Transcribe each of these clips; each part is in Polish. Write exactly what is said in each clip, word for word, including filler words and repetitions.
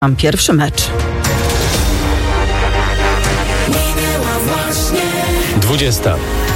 Mam pierwszy mecz. dwudziesta.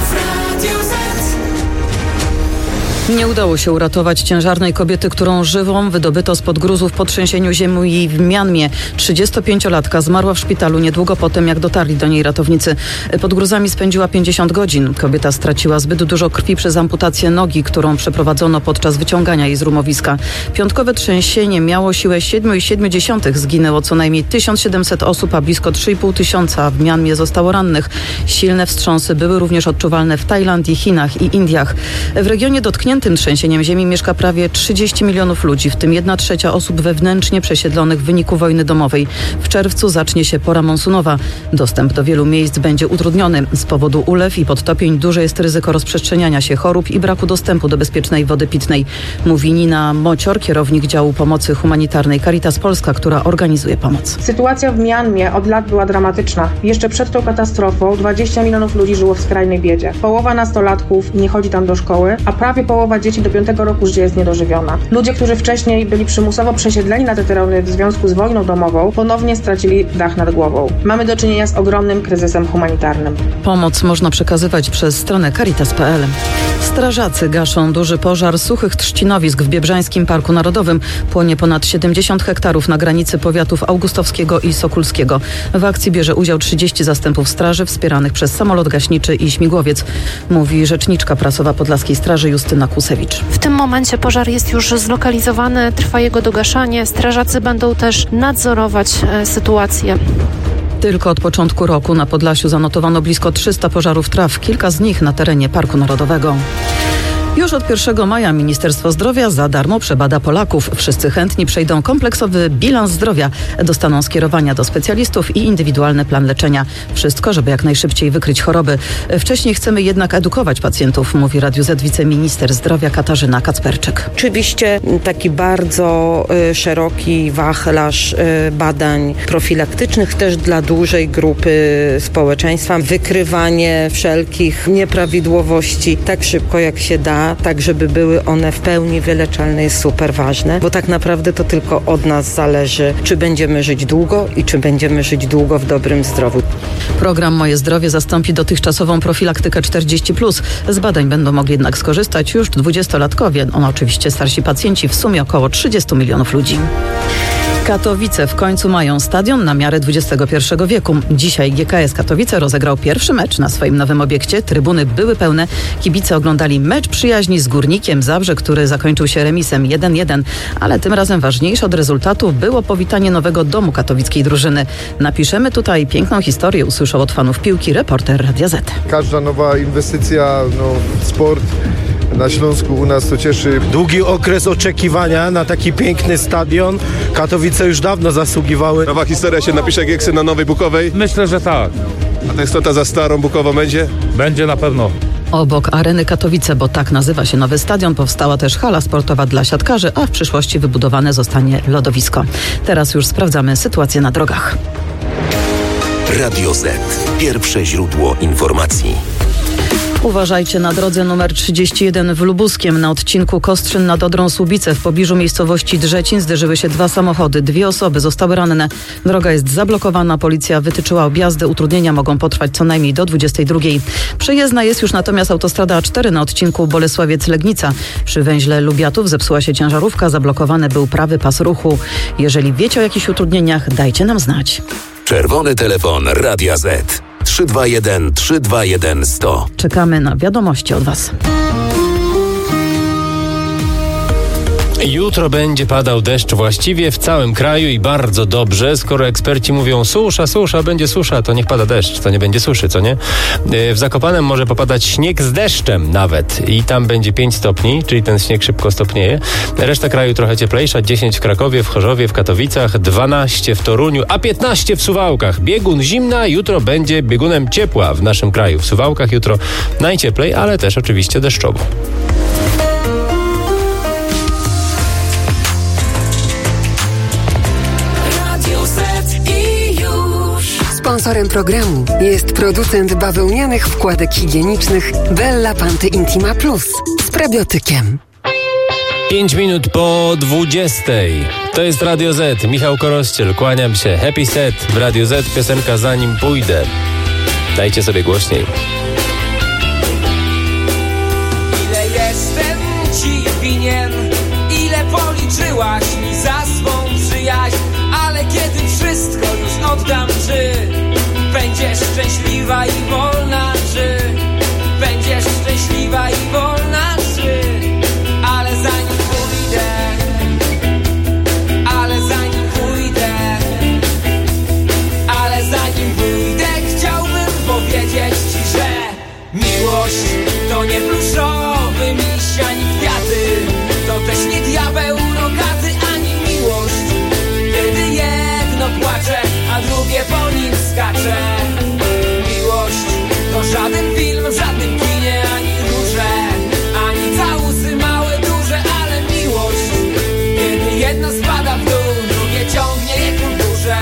Nie udało się uratować ciężarnej kobiety, którą żywą wydobyto spod gruzów po trzęsieniu ziemi w Mjanmie. trzydziestopięciolatka zmarła w szpitalu niedługo po tym, jak dotarli do niej ratownicy. Pod gruzami spędziła pięćdziesiąt godzin. Kobieta straciła zbyt dużo krwi przez amputację nogi, którą przeprowadzono podczas wyciągania jej z rumowiska. Piątkowe trzęsienie miało siłę siedem przecinek siedem. Zginęło co najmniej tysiąc siedemset osób, a blisko trzy i pół tysiąca w Mjanmie zostało rannych. Silne wstrząsy były również odczuwalne w Tajlandii, Chinach i Indiach. W regionie dotkniętym tym trzęsieniem ziemi mieszka prawie trzydzieści milionów ludzi, w tym jedna trzecia osób wewnętrznie przesiedlonych w wyniku wojny domowej. W czerwcu zacznie się pora monsunowa. Dostęp do wielu miejsc będzie utrudniony. Z powodu ulew i podtopień duże jest ryzyko rozprzestrzeniania się chorób i braku dostępu do bezpiecznej wody pitnej. Mówi Nina Mocior, kierownik działu pomocy humanitarnej Caritas Polska, która organizuje pomoc. Sytuacja w Mjanmie od lat była dramatyczna. Jeszcze przed tą katastrofą dwadzieścia milionów ludzi żyło w skrajnej biedzie. Połowa nastolatków nie chodzi tam do szkoły, a prawie połowa dzieci do piątego roku życia jest niedożywiona. Ludzie, którzy wcześniej byli przymusowo przesiedleni na te tereny w związku z wojną domową, ponownie stracili dach nad głową. Mamy do czynienia z ogromnym kryzysem humanitarnym. Pomoc można przekazywać przez stronę caritas kropka p l. Strażacy gaszą duży pożar suchych trzcinowisk w Biebrzańskim Parku Narodowym. Płonie ponad siedemdziesiąt hektarów na granicy powiatów augustowskiego i sokulskiego. W akcji bierze udział trzydzieści zastępów straży wspieranych przez samolot gaśniczy i śmigłowiec, mówi rzeczniczka prasowa Podlaskiej Straży Justyna Kusewicz. W tym momencie pożar jest już zlokalizowany, trwa jego dogaszanie. Strażacy będą też nadzorować e, sytuację. Tylko od początku roku na Podlasiu zanotowano blisko trzysta pożarów traw, kilka z nich na terenie Parku Narodowego. Już od pierwszego maja Ministerstwo Zdrowia za darmo przebada Polaków. Wszyscy chętni przejdą kompleksowy bilans zdrowia, dostaną skierowania do specjalistów i indywidualny plan leczenia. Wszystko, żeby jak najszybciej wykryć choroby. Wcześniej chcemy jednak edukować pacjentów, mówi Radiu Z wiceminister zdrowia Katarzyna Kacperczyk. Oczywiście taki bardzo y, szeroki wachlarz y, badań profilaktycznych też dla dużej grupy społeczeństwa. Wykrywanie wszelkich nieprawidłowości tak szybko jak się da, tak żeby były one w pełni wyleczalne, jest super ważne, bo tak naprawdę to tylko od nas zależy, czy będziemy żyć długo i czy będziemy żyć długo w dobrym zdrowiu. Program Moje Zdrowie zastąpi dotychczasową profilaktykę czterdzieści plus. Z badań będą mogli jednak skorzystać już dwudziestolatkowie. Ono oczywiście starsi pacjenci, w sumie około trzydziestu milionów ludzi. Katowice w końcu mają stadion na miarę dwudziestego pierwszego wieku. Dzisiaj G K S Katowice rozegrał pierwszy mecz na swoim nowym obiekcie. Trybuny były pełne. Kibice oglądali mecz przyjaźni z Górnikiem Zabrze, który zakończył się remisem jeden jeden. Ale tym razem ważniejsze od rezultatu było powitanie nowego domu katowickiej drużyny. Napiszemy tutaj piękną historię, usłyszał od fanów piłki reporter Radia Z. Każda nowa inwestycja, no, w sport na Śląsku u nas to cieszy. Długi okres oczekiwania na taki piękny stadion. Katowice już dawno zasługiwały. Nowa historia się napisze jak Eksy na Nowej Bukowej. Myślę, że tak. A tęsknota za starą Bukową będzie? Będzie na pewno. Obok Areny Katowice, bo tak nazywa się nowy stadion, powstała też hala sportowa dla siatkarzy, a w przyszłości wybudowane zostanie lodowisko. Teraz już sprawdzamy sytuację na drogach. Radio Z. Pierwsze źródło informacji. Uważajcie na drodze numer trzydzieści jeden w Lubuskiem. Na odcinku Kostrzyn nad Odrą-Słubice w pobliżu miejscowości Drzecin zderzyły się dwa samochody. Dwie osoby zostały ranne. Droga jest zablokowana. Policja wytyczyła objazdy. Utrudnienia mogą potrwać co najmniej do dwudziestej drugiej. Przejezdna jest już natomiast autostrada A cztery na odcinku Bolesławiec-Legnica. Przy węźle Lubiatów zepsuła się ciężarówka. Zablokowany był prawy pas ruchu. Jeżeli wiecie o jakichś utrudnieniach, dajcie nam znać. Czerwony telefon Radia Z. trzy dwa jeden trzy dwa jeden sto. Czekamy na wiadomości od Was. Jutro będzie padał deszcz właściwie w całym kraju i bardzo dobrze. Skoro eksperci mówią susza, susza, będzie susza, to niech pada deszcz, to nie będzie suszy, co nie? W Zakopanem może popadać śnieg z deszczem nawet i tam będzie pięć stopni, czyli ten śnieg szybko stopnieje. Reszta kraju trochę cieplejsza, dziesięć w Krakowie, w Chorzowie, w Katowicach, dwanaście w Toruniu, a piętnaście w Suwałkach. Biegun zimna, jutro będzie biegunem ciepła w naszym kraju. W Suwałkach jutro najcieplej, ale też oczywiście deszczowo. Sponsorem programu jest producent bawełnianych wkładek higienicznych Bella Panty Intima Plus z prebiotykiem. Pięć minut po dwudziestej. To jest Radio Z. Michał Korościel, kłaniam się. Happy Set w Radio Z. Piosenka Zanim pójdę. Dajcie sobie głośniej. Ile jestem ci winien, ile policzyłaś mi za swą przyjaźń, ale kiedy wszystko już oddam, czy będziesz szczęśliwa i wolna, czy będziesz szczęśliwa i wolna, czy ale zanim pójdę, ale zanim pójdę, ale zanim pójdę, chciałbym powiedzieć ci, że miłość to nie pluszowy miś ani kwiaty, to też nie diabeł rogaty, ani miłość, kiedy jedno płacze, a drugie po nim skacze. Miłość to żaden film, w żadnym kinie, ani róże, ani całusy małe, duże, ale miłość, kiedy jedno spada w dół, drugie ciągnie je ku górze.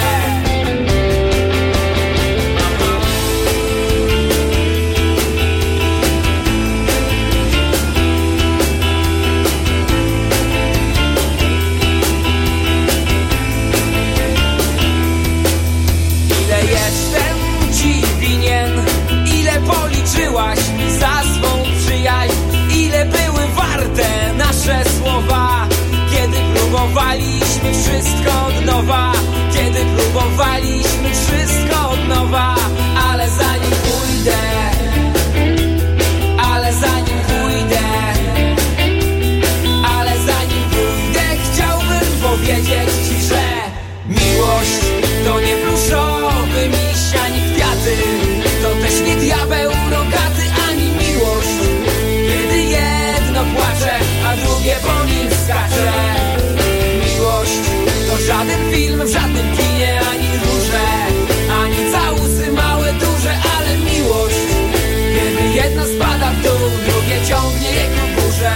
Policzyłaś mi za swą przyjaźń, ile były warte nasze słowa, kiedy próbowaliśmy wszystko od nowa, kiedy próbowaliśmy wszystko od nowa, ale zanim pójdę, ale zanim pójdę, ale zanim pójdę, chciałbym powiedzieć ci, że miłość to nie pluszowy miś ani kwiaty, to też nie diabeł rogaty, ani miłość, kiedy jedno płacze, a drugie po nim skacze. Miłość to żaden film, w żadnym kinie, ani róże, ani całusy małe, duże, ale miłość, kiedy jedno spada w dół, drugie ciągnie je ku górze.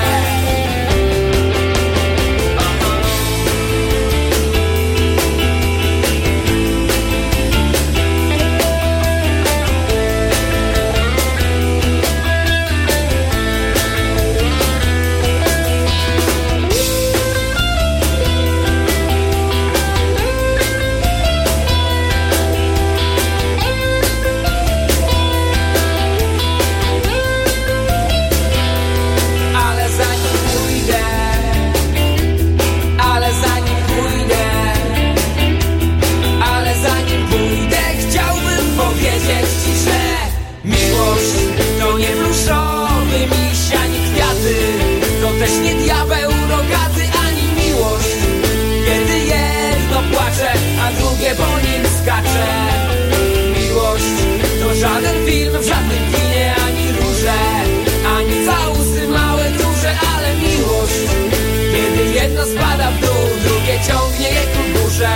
To nie pluszowy miś ani kwiaty, to też nie diabeł rogaty, ani miłość, kiedy jedno płacze, a drugie po nim skacze. Miłość to żaden film, w żadnym kinie, ani róże, ani całusy małe, duże, ale miłość, kiedy jedno spada w dół, drugie ciągnie je ku górze.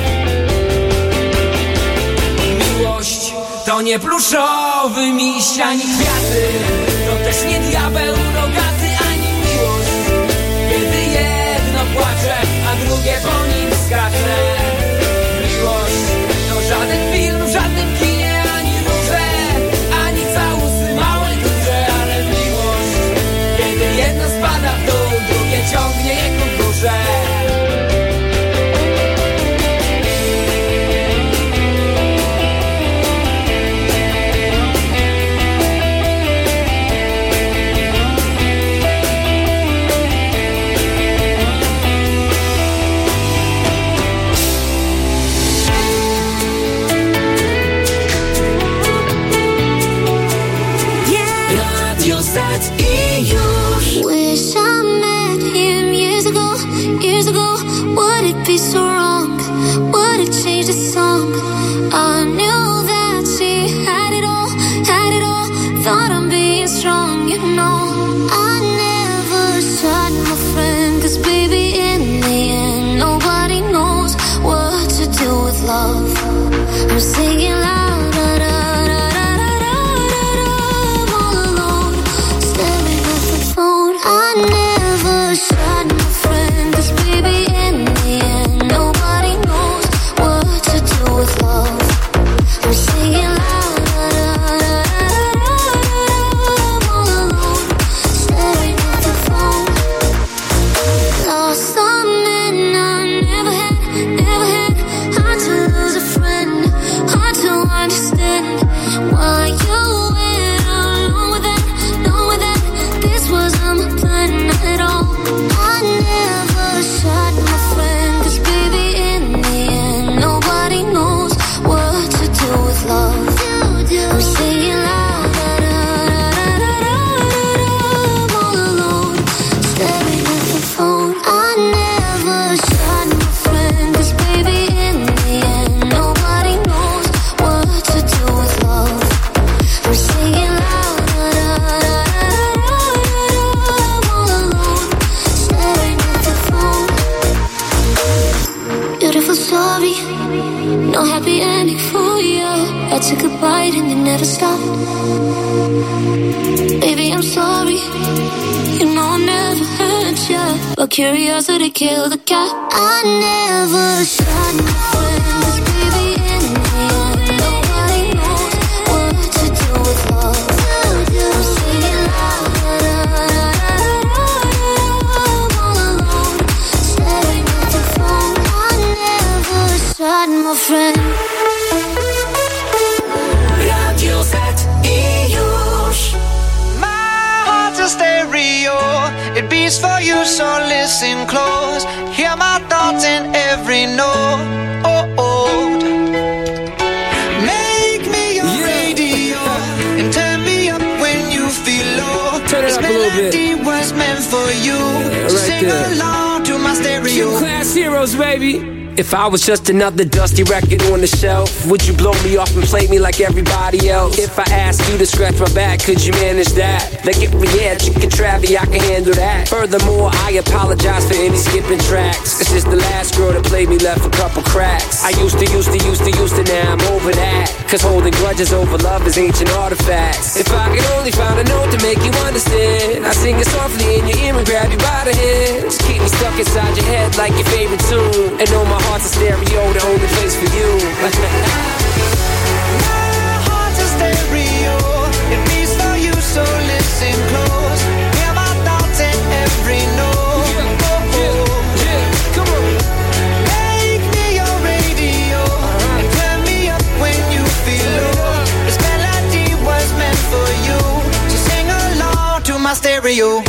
Miłość to nie pluszowy miś ani kwiaty, to też nie diabeł rogaty, ani miłość, kiedy jedno płacze, a drugie po nim skacze. Miłość to żaden film, w żadnym kinie, ani róże, ani całusy małe, duże, ale miłość, kiedy jedno spada w dół, drugie ciągnie je ku górze. Wish I met him years ago, years ago. Would it be so wrong? Would it change the song? I knew that she had it all, had it all. Thought I'm being strong, you know. I never shot my friend, 'cause baby in the end nobody knows what to do with love. I'm singing loud, da, da, da, da, da, da, da, da, all alone, staring at the phone. I never shot my friend, 'cause baby in the end nobody knows what to do with love. I'm singing loud, da, da, da, da, da, da, da, all alone, staring at the phone. Lost some men I never had. No happy ending for you. I took a bite and then never stopped. Baby, I'm sorry. You know I never hurt you, but curiosity killed the cat. I never shot my friends, baby, in the end. Nobody knows what to do with love. I'm singing loud, I'm all alone, staring at the phone. I never shot my friend. Radio Z i już. Stereo, it beats for you, so listen close. Hear my thoughts in every note. Oh, oh. Make me your yeah. radio and turn me up when you feel low. Turn it up a little bit. This melody was meant for you. Yeah, right Sing there. Along to my stereo. Gym Class Heroes, baby. If I was just another dusty record on the shelf, would you blow me off and play me like everybody else? If I asked you to scratch my back, could you manage that? Like if we had chicken travy, I can handle that. Furthermore, I apologize for any skipping tracks. This is the last girl that played me left a couple cracks. I used to, used to, used to, used to, now I'm over that. Cause holding grudges over love is ancient artifacts. If I could only find a note to make you understand, I sing it softly in your ear and grab you by the hands. Keep me stuck inside your head like your favorite tune. And know my heart's a stereo, the only place for you. My heart's a stereo, it beats for you, so listen close. Hear my thoughts in every note. Yeah, oh, oh. yeah, come on. Make me your radio uh-huh. and turn me up when you feel low. This melody was meant for you, so sing along to my stereo.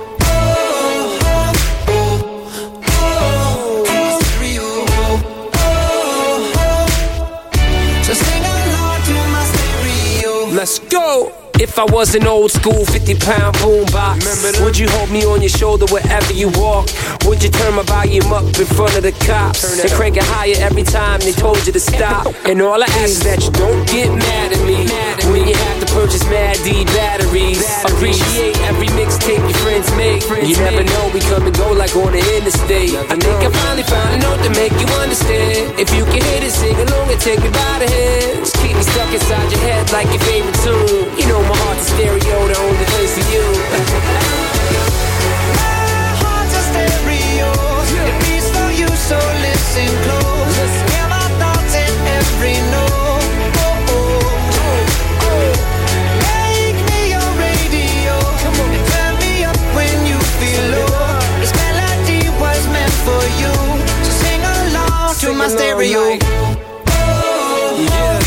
Let's go! If I was an old school fifty pound boombox, would you hold me on your shoulder wherever you walk? Would you turn my volume up in front of the cops and crank it higher every time they told you to stop? And all I ask is that you don't get mad at me when you have to purchase Mad D batteries. Appreciate every mixtape your friends make. You never know, we come and go like on the interstate. I think I finally found a note to make you understand. If you can hit it, sing along and take me by the hands. Keep me stuck inside your head like your favorite tune. You know my heart's a stereo, the only place for you. My heart's a stereo, it beats for you, so listen close. Hear my thoughts in every note. Oh, oh, oh. Make me your radio and turn me up when you feel low. This melody was meant for you, so sing along to my stereo. Yeah.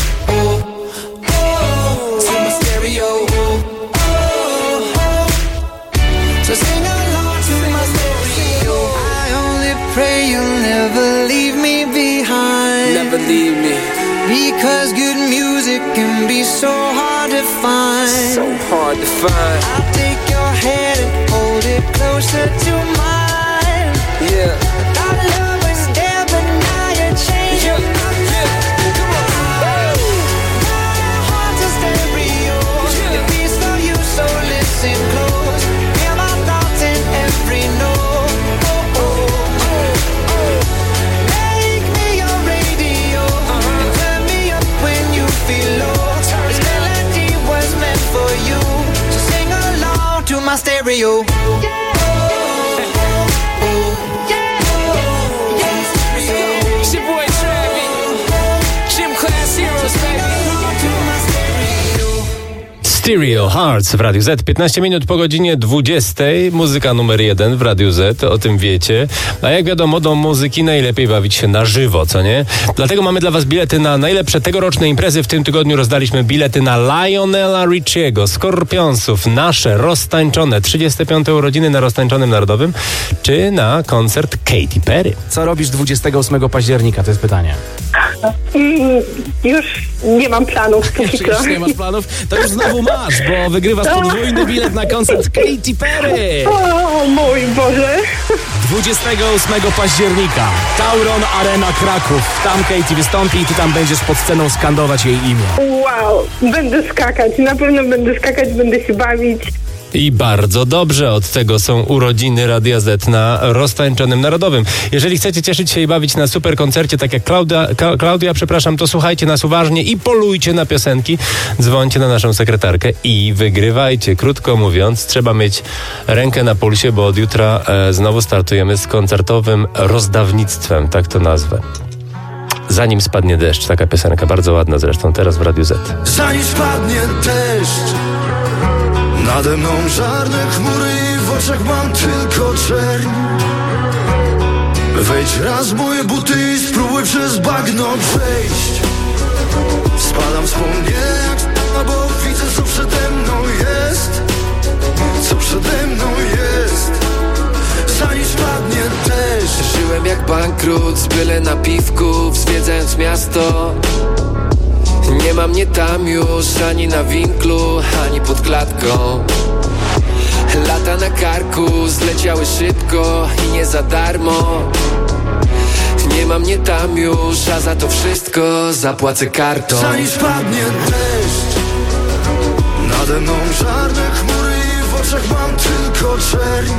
So sing along to my stereo. I only pray you'll never leave me behind. Never leave me. Because good music can be so hard to find. So hard to find. I'll take your hand and hold it closer to mine. Yeah. Our love was there, but now you're changing my mind. Come on. My heart's a stereo. It beats for you, so listen close. Hear my thoughts in every note. Oh, oh, oh, oh. Make me your radio uh-huh. and turn me up when you feel low. This melody was meant for you, so sing along to my stereo. Stereo Hearts w Radiu Z. piętnaście minut po godzinie dwudziestej. Muzyka numer jeden w Radiu Z, o tym wiecie. A jak wiadomo, do muzyki najlepiej bawić się na żywo, co nie? Dlatego mamy dla was bilety na najlepsze tegoroczne imprezy. W tym tygodniu rozdaliśmy bilety na Lionela Richiego, Skorpionsów, nasze roztańczone trzydzieste piąte urodziny na Roztańczonym Narodowym, czy na koncert Katy Perry. Co robisz dwudziestego ósmego października? To jest pytanie. Mm, już nie mam planów. Jeszcze, jeszcze nie masz planów? To już znowu masz, bo wygrywasz podwójny bilet na koncert Katy Perry. O mój Boże. dwudziestego ósmego października Tauron Arena Kraków. Tam Katy wystąpi i ty tam będziesz pod sceną skandować jej imię. Wow, będę skakać, na pewno będę skakać, będę się bawić. I bardzo dobrze, od tego są urodziny Radia Z na roztańczonym Narodowym. Jeżeli chcecie cieszyć się i bawić na super koncercie, tak jak Klaudia, Ka- Klaudia, przepraszam, to słuchajcie nas uważnie i polujcie na piosenki. Dzwońcie na naszą sekretarkę i wygrywajcie. Krótko mówiąc, trzeba mieć rękę na pulsie, bo od jutra e, znowu startujemy z koncertowym rozdawnictwem, tak to nazwę. Zanim spadnie deszcz, taka piosenka, bardzo ładna zresztą, teraz w Radiu Z. Zanim spadnie deszcz, nade mną czarne chmury i w oczach mam tylko czerń. Wejdź raz w moje buty i spróbuj przez bagno przejść. Spadam wspomnienia, bo widzę, co przede mną jest. Co przede mną jest. Zanim spadnie deszcz. Żyłem jak bankrut, z byle napiwków, zwiedzając miasto. Nie ma mnie tam już, ani na winklu, ani pod klatką. Lata na karku zleciały szybko i nie za darmo. Nie ma mnie tam już, a za to wszystko zapłacę kartą. Zanim spadnie deszcz, nade mną czarne chmury i w oczach mam tylko czerń.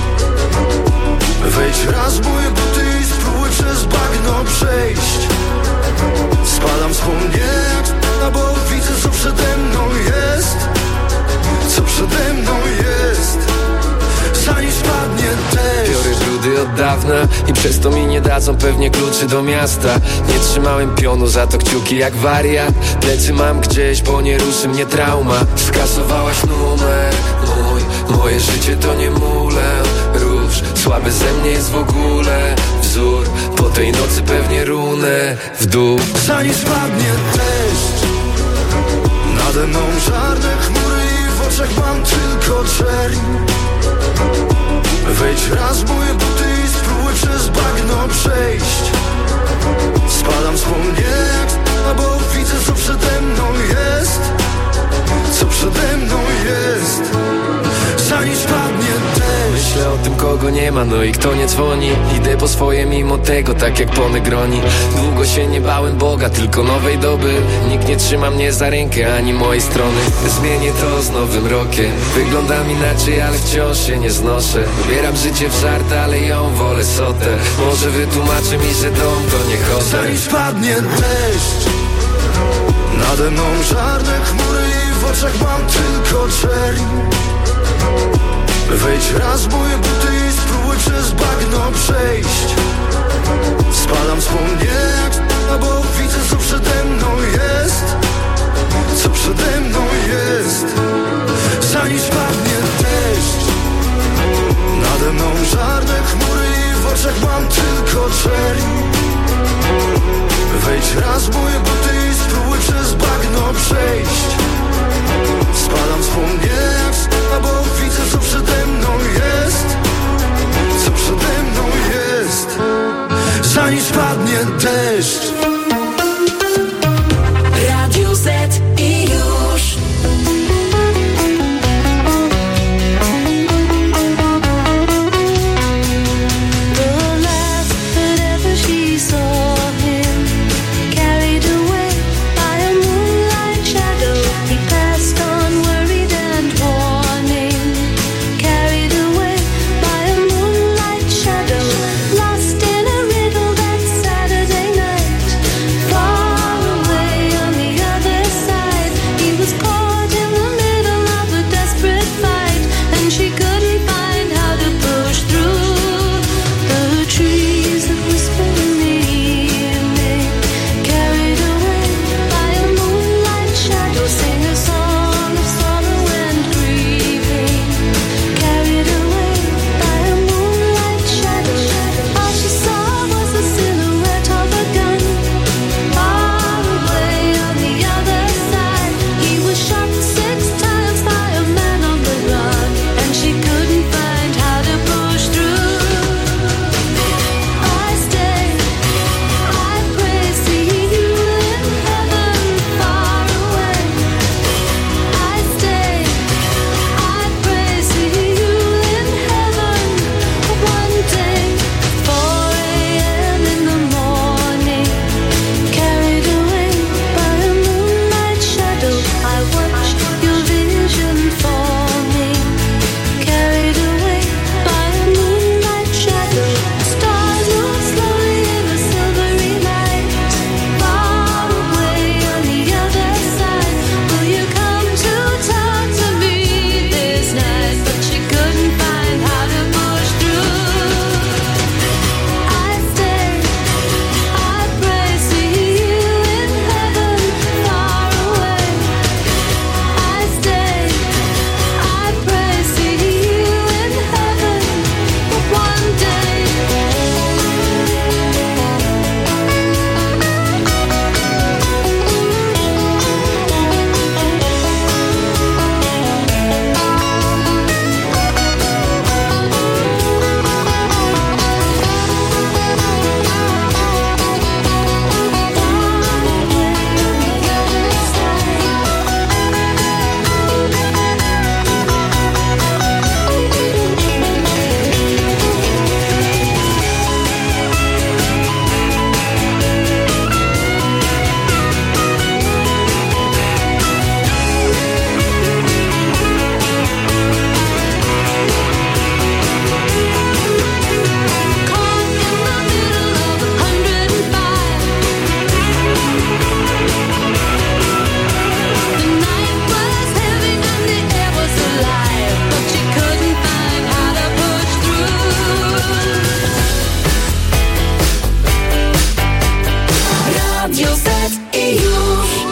Wejdź raz w moje buty i spróbuj przez bagno przejść. Spadam wspomnienia, bo widzę, co przede mną jest. Co przede mną jest. Zanim spadnie deszcz. Biorę brudy od dawna i przez to mi nie dadzą pewnie kluczy do miasta. Nie trzymałem pionu, za to kciuki jak wariat. Plecy mam gdzieś, bo nie ruszy mnie trauma. Skasowałaś numer mój, moje życie to nie mule. Róż, słaby ze mnie jest w ogóle wzór. Po tej nocy pewnie runę w dół. Zanim spadnie deszcz, nade mną czarne chmury i w oczach mam tylko czerń. Wejdź raz w moje buty i spróbuj przez bagno przejść. Spadam wspomnienia, bo widzę, co przede mną jest. Co przede mną jest. Zanim spadnie deszcz. Myślę o tym, kogo nie ma, no i kto nie dzwoni. Idę po swoje mimo tego, tak jak po Negroni. Długo się nie bałem Boga, tylko nowej doby. Nikt nie trzyma mnie za rękę, ani mojej strony. Zmienię to z nowym rokiem. Wyglądam inaczej, ale wciąż się nie znoszę. Wybieram życie w żart, ale ją wolę sotę. Może wytłumaczy mi, że dom to nie hotel. Zanim spadnie deszcz, nade mną czarne chmury i w oczach mam tylko czerń. Wejdź raz w moje buty i spróbuj przez bagno przejść. Spadam wspomnienia, bo widzę, co przede mną jest. Co przede mną jest. Zanim spadnie deszcz, nade mną czarne chmury i w oczach mam tylko czerń. Wejdź raz w moje buty i spróbuj przez bagno przejść. Spadam wspomnienia, bo widzę, co przede mną jest. Co przede mną jest. Zanim spadnie deszcz. Radio Z i już. The last that ever she saw him, carried away by a moonlight shadow. He passed on worried and warning, carried away by a moonlight shadow. Lost in a riddle that Saturday night. Radio Z i już.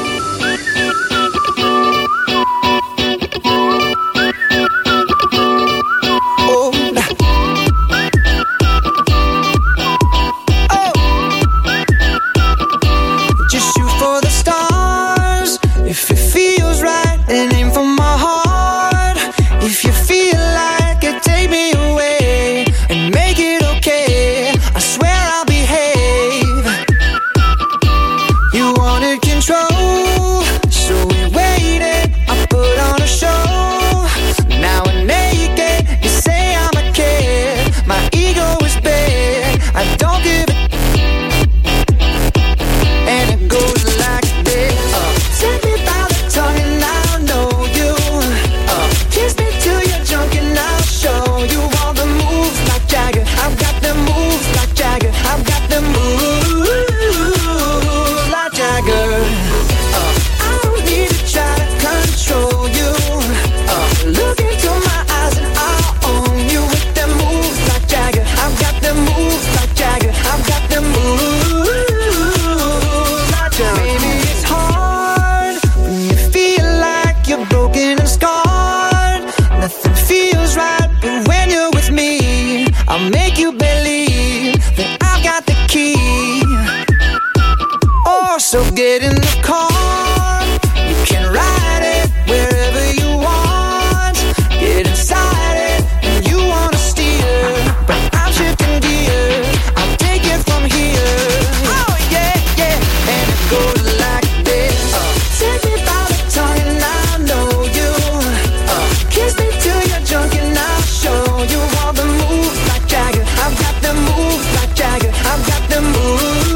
So get in the car, you can ride it wherever you want. Get inside it, and you wanna steer, but I'm shifting gears, I'll take it from here. Oh yeah, yeah, and it goes like this. uh, Take me by the tongue and I know you. uh, Kiss me till you're drunk and I'll show you all the moves like Jagger. I've got the moves like Jagger. I've got the moves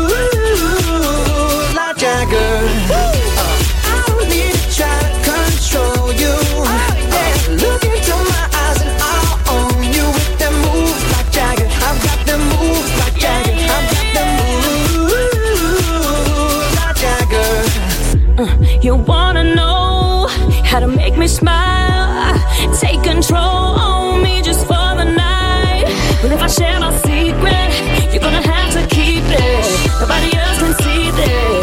Jagger. Uh, I don't need to try to control you. Oh, yeah. Look into my eyes and I'll own you with them moves like Jagger. I've got them moves like Jagger. I've got them moves like Jagger. Uh, you wanna know how to make me smile? Take control on me just for the night. But if I share my secret, you're gonna have to keep it. Nobody else can see this.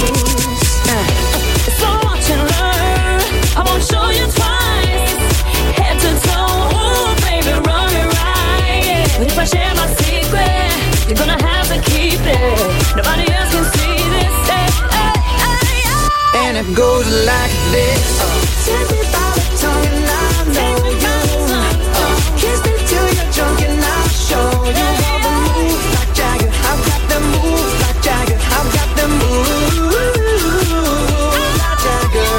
Show you twice, head to toe, oh baby, run it right. But if I share my secret, you're gonna have to keep it. Nobody else can see this. Hey, hey, hey, hey. And it goes like this. uh, Take me by the tongue and I know you. uh, Kiss me till you're drunk and I'll show you all the moves like Jagger. I've got the moves like Jagger. I've got the moves like Jagger.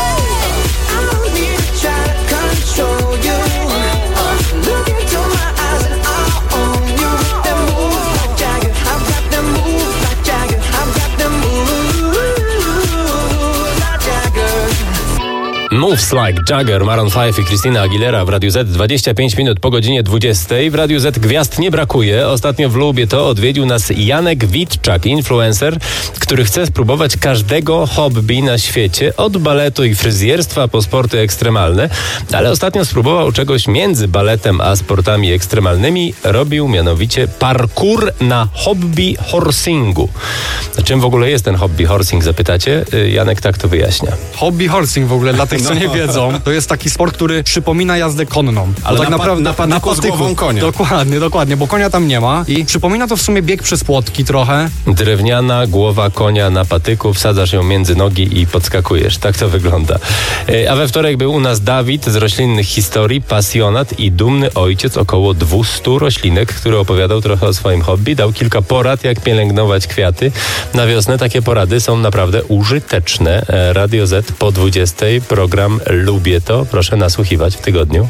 Moves Like Jagger, Maroon pięć i Christina Aguilera w Radiu Z. dwadzieścia pięć minut po godzinie dwudziestej. W Radiu Z gwiazd nie brakuje. Ostatnio w Lubię to odwiedził nas Janek Witczak, influencer, który chce spróbować każdego hobby na świecie, od baletu i fryzjerstwa po sporty ekstremalne, ale ostatnio spróbował czegoś między baletem a sportami ekstremalnymi. Robił mianowicie parkour na hobby horsingu. Czym w ogóle jest ten hobby horsing, zapytacie? Janek tak to wyjaśnia. Hobby horsing w ogóle, dla tych, co nie wiedzą, to jest taki sport, który przypomina jazdę konną. Ale tak na, naprawdę na, patyku, na patyku z głową konia. Dokładnie, dokładnie, bo konia tam nie ma i przypomina to w sumie bieg przez płotki trochę. Drewniana głowa konia na patyku, wsadzasz ją między nogi i podskakujesz. Tak to wygląda. A we wtorek był u nas Dawid z Roślinnych Historii, pasjonat i dumny ojciec około dwustu roślinek, który opowiadał trochę o swoim hobby, dał kilka porad, jak pielęgnować kwiaty. Na wiosnę takie porady są naprawdę użyteczne. Radio Z po dwudziestej, program Lubię to. Proszę nasłuchiwać w tygodniu.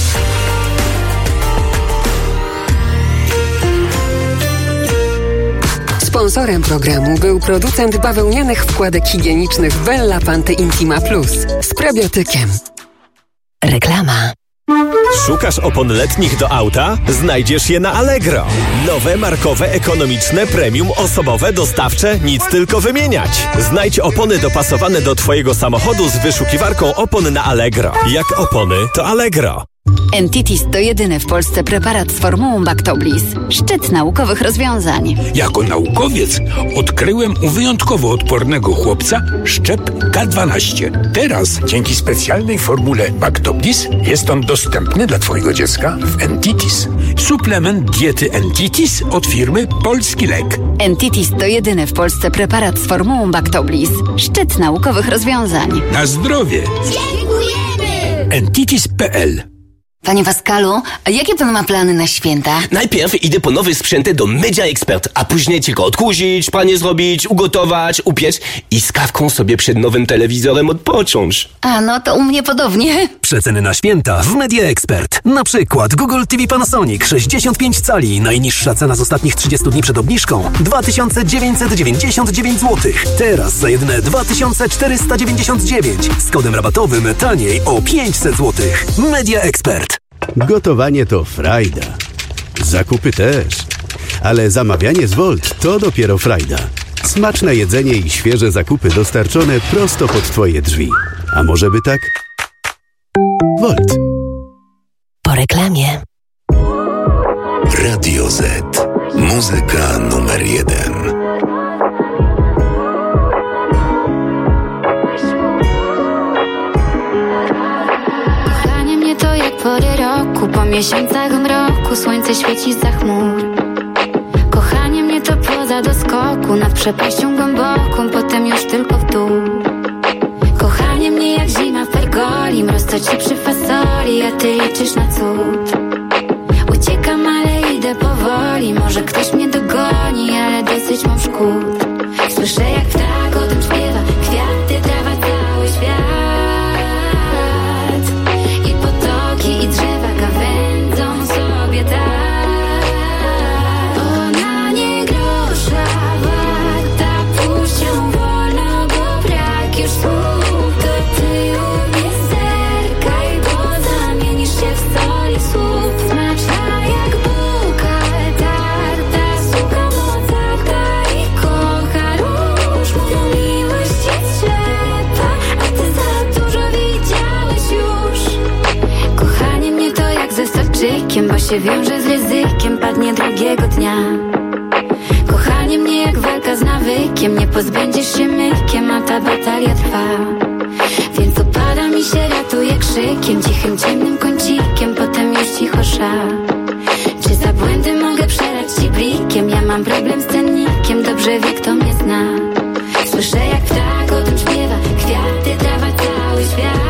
Sponsorem programu był producent bawełnianych wkładek higienicznych Bella Panty Intima Plus z probiotykiem. Reklama. Szukasz opon letnich do auta? Znajdziesz je na Allegro. Nowe, markowe, ekonomiczne, premium, osobowe, dostawcze, nic tylko wymieniać. Znajdź opony dopasowane do Twojego samochodu z wyszukiwarką opon na Allegro. Jak opony, to Allegro. Entitis to jedyny w Polsce preparat z formułą Bactoblis. Szczyt naukowych rozwiązań. Jako naukowiec odkryłem u wyjątkowo odpornego chłopca szczep K dwanaście. Teraz, dzięki specjalnej formule Bactoblis, jest on dostępny dla Twojego dziecka w Entitis. Suplement diety Entitis od firmy Polski Lek. Entitis to jedyny w Polsce preparat z formułą Bactoblis. Szczyt naukowych rozwiązań. Na zdrowie! Dziękujemy! Entitis kropka p l. Panie Pascalu, a jakie pan ma plany na święta? Najpierw idę po nowy sprzęt do Media Expert, a później tylko odkurzyć, pranie zrobić, ugotować, upiec i z kawką sobie przed nowym telewizorem odpocząć. A, no to u mnie podobnie. Przeceny na święta w Media Expert. Na przykład Google T V Panasonic sześćdziesiąt pięć cali. Najniższa cena z ostatnich trzydziestu dni przed obniżką dwa tysiące dziewięćset dziewięćdziesiąt dziewięć złotych. Teraz za jedyne dwa tysiące czterysta dziewięćdziesiąt dziewięć. Z kodem rabatowym taniej o pięćset złotych. Media Expert. Gotowanie to frajda. Zakupy też. Ale zamawianie z Volt to dopiero frajda. Smaczne jedzenie i świeże zakupy dostarczone prosto pod Twoje drzwi. A może by tak? Volt. Po reklamie. Radio Z. Muzyka numer jeden. Pory roku, po miesiącach mroku słońce świeci za chmur. Kochanie mnie to poza do skoku, nad przepaścią głęboką, potem już tylko w dół. Kochanie mnie jak zima w pergoli, mróz co ci przy fasoli, a ty liczysz na cud. Uciekam, ale idę powoli, może ktoś mnie dogoni, ale dosyć mam szkód. Słyszę jak ptak o tym śpiewa, kwiaty, trawa, cały świat. I drzewa gawędzą sobie tak. Ona nie grosza warta, puść ją wolno, bo brak już słów. To ty już zerkaj, bo zamienisz się w soli słup. Smaczna jak bułka tarta, suka mocata i kocha róż. Mówią miłość jest ślepa, a ty za dużo widziałeś już. Kochanie mnie to jak ze starczykiem, bo się wiąże z ryzykiem, padnie drugiego dnia. Kochanie mnie jak walka z nawykiem, nie pozbędziesz się mykiem, a ta batalia trwa. Więc upada mi się, ratuje krzykiem, cichym, ciemnym kącikiem, potem już cicho sza. Czy za błędy mogę przelać ci blikiem? Ja mam problem z cennikiem, dobrze wie kto mnie zna. Słyszę jak ptak o tym śpiewa, kwiaty, trawa, cały świat.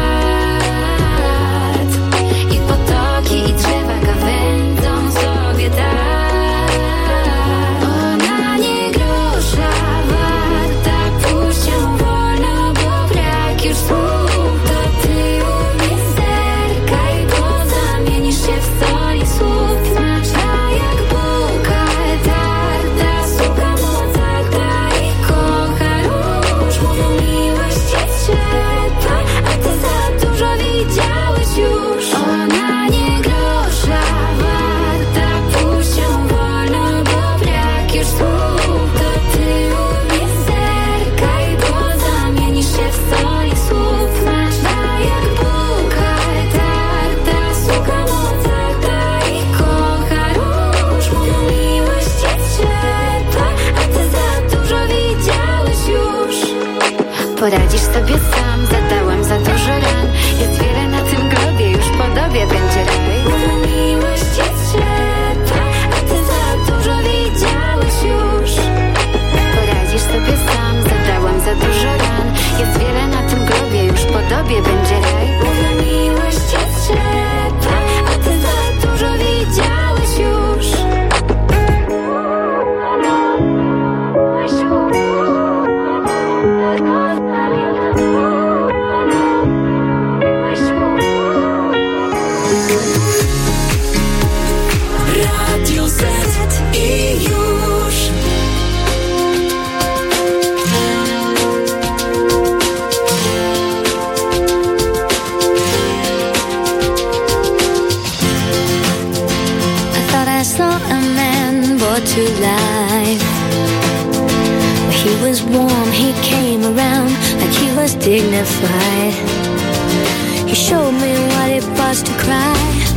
I drzewa gawędzą sobie tak. Ona nie grosza warta, puść ją wolno, bo brak już słów. To ty umie zerkaj, bo zamienisz się w soli słup. Smaczna jak bułka tarta, suka mocata i kocha róż. Mówią miłość jest ślepa, a ty za dużo widziałeś już. Ona nie poradzisz sobie sam, zadałam za dużo ran. Jest wiele na tym globie, już po dobie będzie raj. Miłość jest ślepa, a ty za dużo widziałeś już. Poradzisz sobie sam, zadałam za dużo ran. Jest wiele na tym globie, już po dobie będzie raj. Miłość jest ślepa, a ty za dużo widziałeś już. Radio Z i już. I thought I saw a man brought to life. He was warm, he came around like he was dignified. He showed me what it was to cry.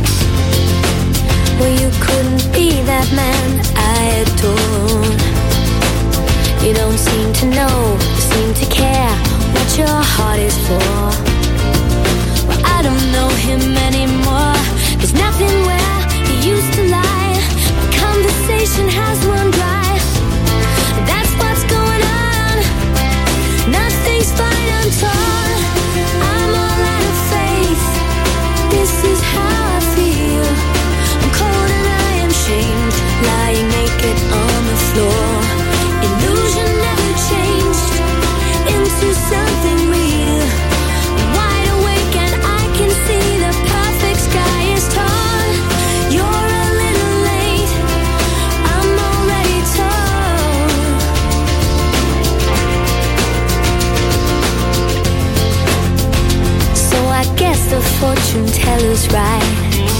couldn't be that man I adore. You don't seem to know, seem to care what your heart is for. Well, I don't know him anymore. There's nothing where he used to lie. My conversation has run dry. That's what's going on. Nothing's fine, I'm torn. I'm all out of faith. This is how I feel. I'm cold and I am shamed, lying naked on the floor. Illusion never changed into something real. I'm wide awake and I can see the perfect sky is torn. You're a little late, I'm already torn. So I guess the fortune teller's right.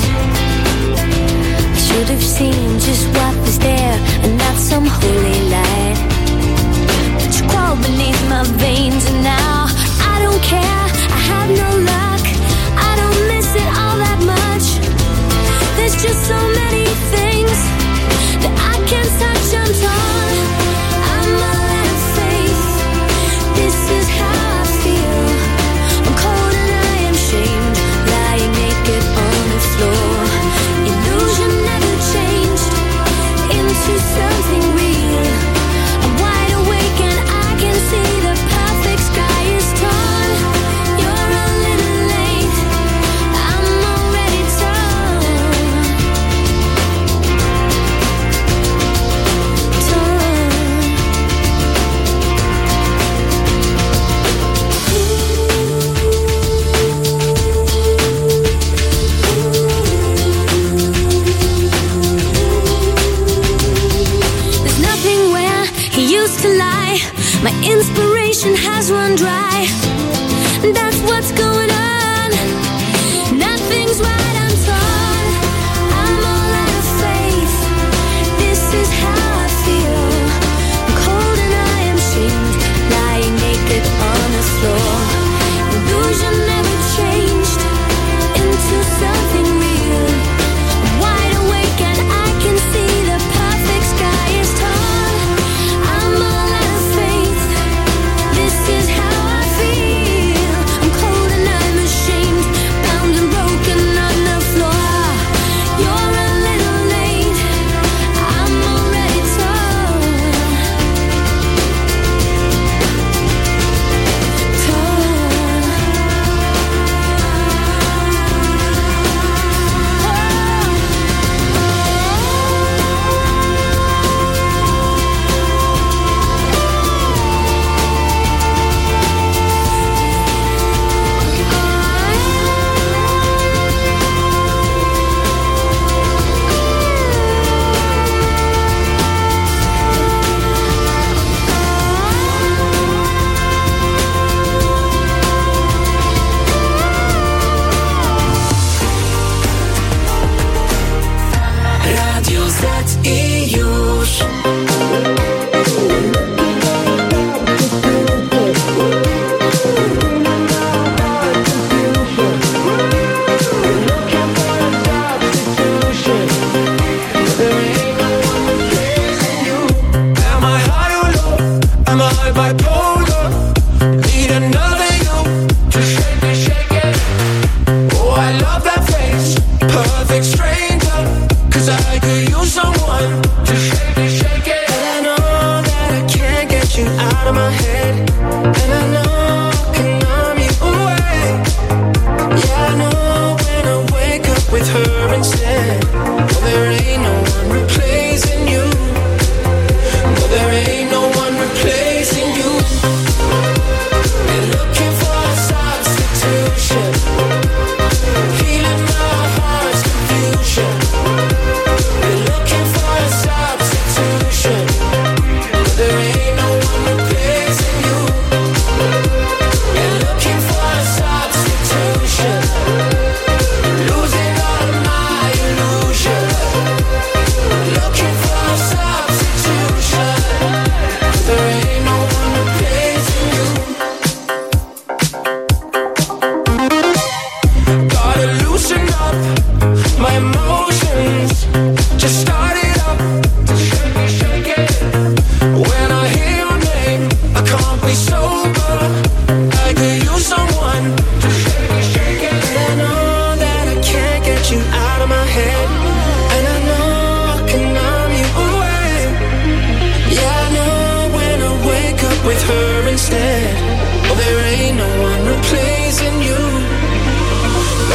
I should have seen just what was there and not some holy light. But you crawl beneath my veins and now I don't care, I have no luck. I don't miss it all that much. There's just so many things that I can't touch, I'm torn. I'm all out of faith. This is how I feel. I'm cold and I am shamed, lying naked on the floor. Illusion never changed into something real. I'm wide awake and I can see the perfect sky is torn. You're a little late, I'm already torn. There's nothing where he used to lie. My inspiration has run dry. That's what's going on. Nothing's right, I'm torn. I'm all out of faith. This is how I feel. I'm cold and I am shamed, lying naked on the floor. Illusion never changed into something real. I'm wide awake and I can see the perfect sky is torn. I'm all out of faith. This is how I feel. I'm cold and I'm ashamed, bound and broken, not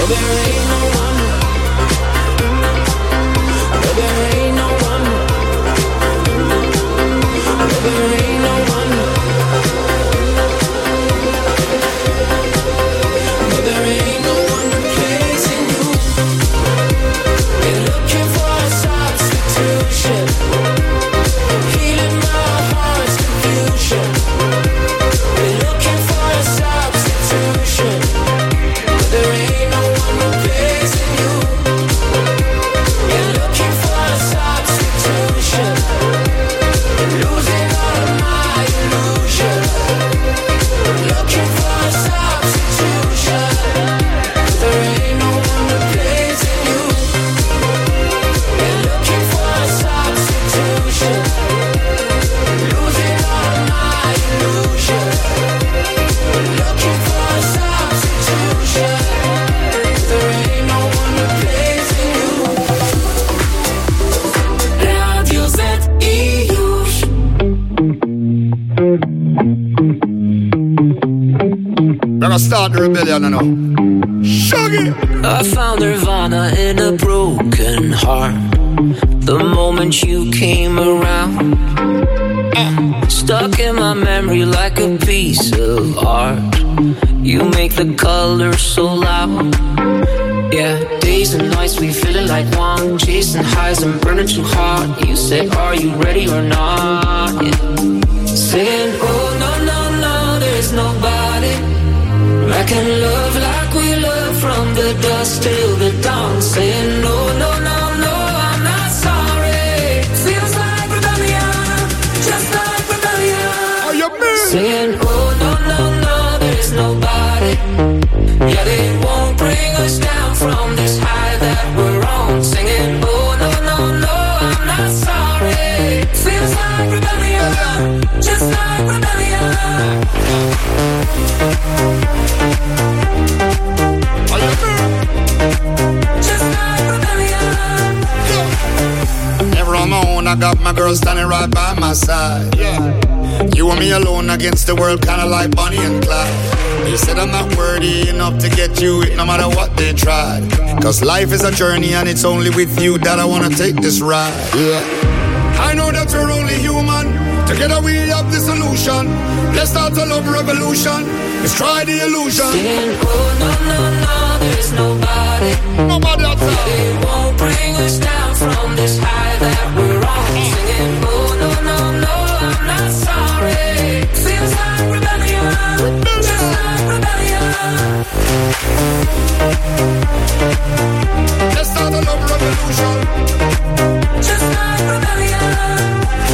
there ain't no one. No, there ain't no one. No, there ain't no one. No, there ain't no one replacing you. Been looking for a substitution, healing my heart's confusion. Been looking for a substitution, but there ain't no one replacing you. Been looking for a substitution, losing all of my illusion. Looking for a substitution, but there ain't no one replacing you. Been looking for a substitution, losing all of my illusion. Looking for a substitution, there ain't no one replacing you. Radio Z i już. Gonna start the rebellion now. Shaggy! I found Nirvana in a broken heart the moment you came around. Stuck in my memory like a piece of art. You make the colors so loud. Yeah, days and nights we feeling like one, chasing highs and burning too hard. You say, are you ready or not? Yeah. Saying, oh no, no, no, there's nobody I can love like we love from the dusk till the dawn. Saying, no, no, no, no, I'm not sorry. Feels like rebellion, just like rebellion. Are you me? Saying, oh no, no, no, there's nobody. Yeah, they won't bring us down from this high that we're on. Singing, oh no, no, no, I'm not sorry. Feels like rebellion, just like rebellion. Are you me? Just like rebellion. Never on my own, I got my girl standing right by my side. Yeah. You and me alone against the world, kinda like Bonnie and Clyde. They said I'm not worthy enough to get you it, no matter what they tried. Cause life is a journey and it's only with you that I wanna take this ride. Yeah. I know that you're only human. Together we have the solution. Let's start a love revolution. Let's try the illusion. Saying, oh no, no, no, there's nobody. Nobody outside. They won't bring us down from this high that we're on. Singing, oh no, no, no, I'm not sorry. Feels like rebellion, just like rebellion. Let's start a love revolution. Just like rebellion.